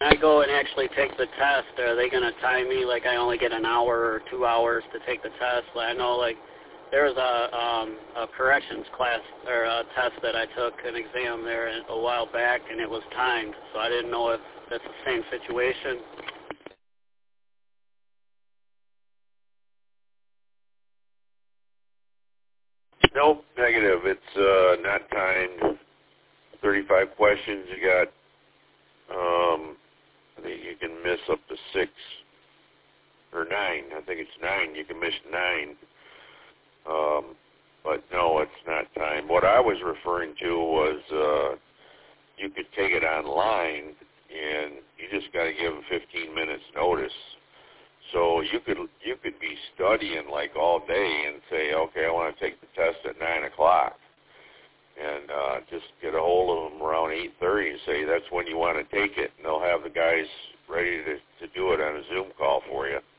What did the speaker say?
I go and actually take the test, are they going to time me like I only get an hour or 2 hours to take the test? I know like there was a corrections class or a test that I took, an exam there a while back, and it was timed, so I didn't know if that's the same situation. Nope, negative. It's not timed. 35 questions. You got, I think you can miss up to 6 or 9. I think it's 9. You can miss 9. But no, it's not timed. What I was referring to was you could take it online, and you just got to give them 15 minutes notice. So you could be studying like all day and say, okay, I want to take the test at 9 o'clock, and just get a hold of them around 8:30 and say that's when you want to take it, and they'll have the guys ready to do it on a Zoom call for you.